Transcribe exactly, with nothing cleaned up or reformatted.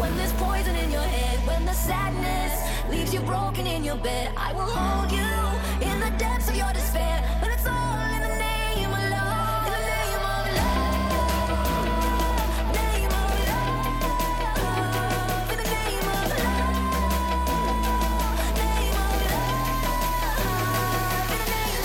when there's poison in your head, when the sadness leaves you broken in your bed. I will hold you in the depths of your despair, but it's all in the name of love. In the name of love, name of love, in the name of love, name of love, in the name